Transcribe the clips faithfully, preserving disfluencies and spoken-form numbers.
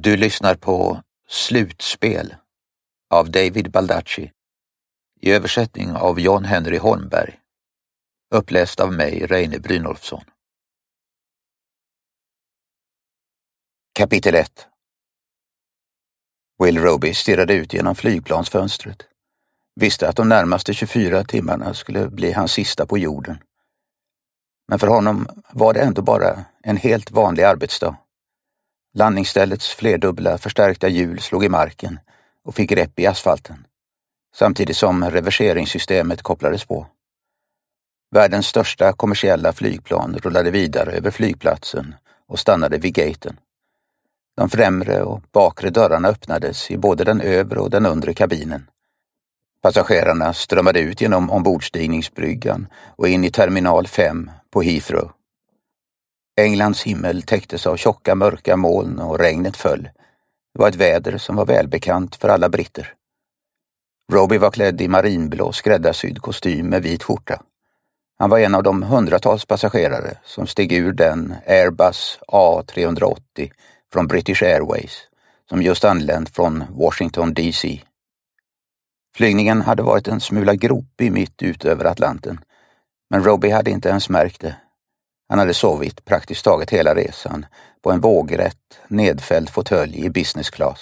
Du lyssnar på Slutspel av David Baldacci i översättning av John Henry Holmberg, uppläst av mig, Reine Brynolfsson. Kapitel ett. Will Roby stirrade ut genom flygplansfönstret. Visste att de närmaste tjugofyra timmarna skulle bli hans sista på jorden. Men för honom var det ändå bara en helt vanlig arbetsdag. Landningsställets flerdubbla förstärkta hjul slog i marken och fick grepp i asfalten, samtidigt som reverseringssystemet kopplades på. Världens största kommersiella flygplan rullade vidare över flygplatsen och stannade vid gaten. De främre och bakre dörrarna öppnades i både den övre och den undre kabinen. Passagerarna strömmade ut genom ombordstigningsbryggan och in i terminal fem på Heathrow. Englands himmel täcktes av tjocka mörka moln och regnet föll. Det var ett väder som var välbekant för alla britter. Roby var klädd i marinblå skräddarsydd kostym med vit skjorta. Han var en av de hundratals passagerare som steg ur den Airbus A tre åttio från British Airways som just anlänt från Washington D C. Flygningen hade varit en smula gropig mitt ut över Atlanten, men Roby hade inte ens märkt det. Han hade sovit praktiskt taget hela resan på en vågrätt, nedfälld fåtölj i business class.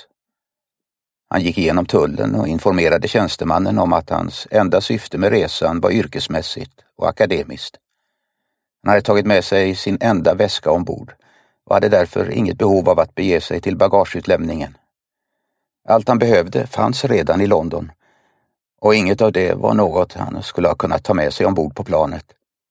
Han gick igenom tullen och informerade tjänstemannen om att hans enda syfte med resan var yrkesmässigt och akademiskt. Han hade tagit med sig sin enda väska ombord och hade därför inget behov av att bege sig till bagageutlämningen. Allt han behövde fanns redan i London, och inget av det var något han skulle ha kunnat ta med sig ombord på planet.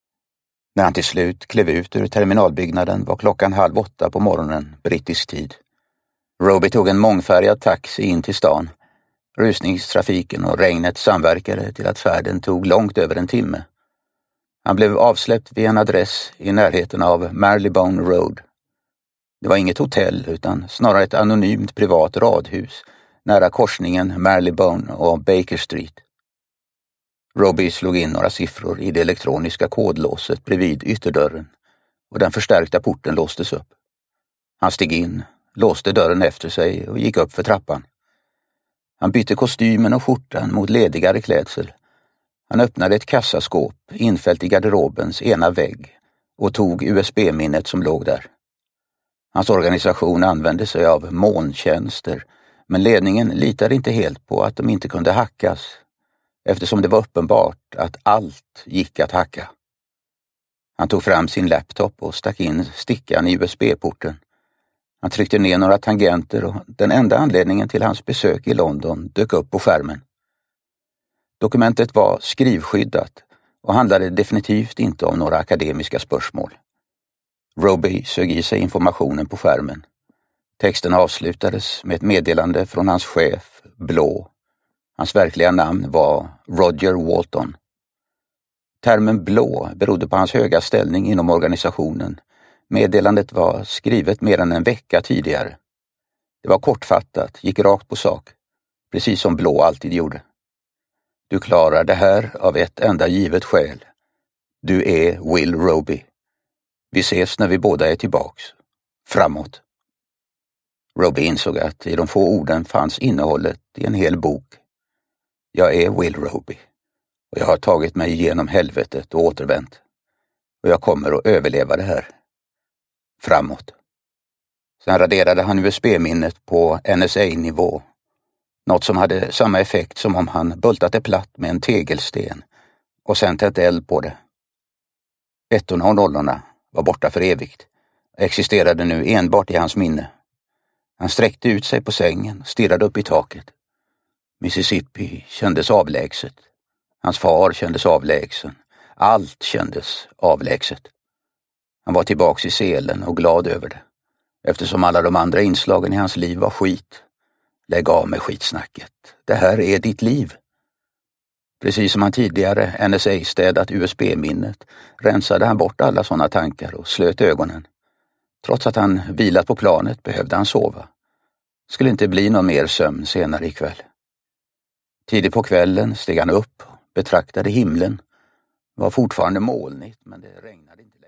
När han till slut klev ut ur terminalbyggnaden var klockan halv åtta på morgonen, brittisk tid. Roby tog en mångfärgad taxi in till stan. Rusningstrafiken och regnet samverkade till att färden tog långt över en timme. Han blev avsläppt vid en adress i närheten av Marylebone Road. Det var inget hotell utan snarare ett anonymt privat radhus nära korsningen Marylebone och Baker Street. Roby slog in några siffror i det elektroniska kodlåset bredvid ytterdörren och den förstärkta porten låstes upp. Han steg in, låste dörren efter sig och gick upp för trappan. Han bytte kostymen och skjortan mot ledigare klädsel. Han öppnade ett kassaskåp infällt i garderobens ena vägg och tog U S B-minnet som låg där. Hans organisation använde sig av molntjänster, men ledningen litade inte helt på att de inte kunde hackas, eftersom det var uppenbart att allt gick att hacka. Han tog fram sin laptop och stack in stickan i U S B-porten. Han tryckte ner några tangenter och den enda anledningen till hans besök i London dök upp på skärmen. Dokumentet var skrivskyddat och handlade definitivt inte om några akademiska spörsmål. Roby sög i sig informationen på skärmen. Texten avslutades med ett meddelande från hans chef, Blå. Hans verkliga namn var Roger Walton. Termen Blå berodde på hans höga ställning inom organisationen. Meddelandet var skrivet mer än en vecka tidigare. Det var kortfattat, gick rakt på sak, precis som Blå alltid gjorde. Du klarar det här av ett enda givet skäl. Du är Will Roby. Vi ses när vi båda är tillbaks. Framåt. Roby insåg att i de få orden fanns innehållet i en hel bok. Jag är Will Roby och jag har tagit mig igenom helvetet och återvänt. Och jag kommer att överleva det här. Framåt. Sen raderade han U S B-minnet på N S A-nivå. Något som hade samma effekt som om han bultat det platt med en tegelsten och sen tänt eld på det. Ettorna och nollorna var borta för evigt. Existerade nu enbart i hans minne. Han sträckte ut sig på sängen och stirrade upp i taket. Mississippi kändes avlägset. Hans far kändes avlägsen. Allt kändes avlägset. Han var tillbaks i selen och glad över det. Eftersom alla de andra inslagen i hans liv var skit. Lägg av med skitsnacket. Det här är ditt liv. Precis som han tidigare N S A-städat U S B-minnet rensade han bort alla sådana tankar och slöt ögonen. Trots att han vilat på planet behövde han sova. Skulle inte bli någon mer sömn senare ikväll. Tidigt på kvällen steg han upp och betraktade himlen. Det var fortfarande molnigt, men det regnade inte.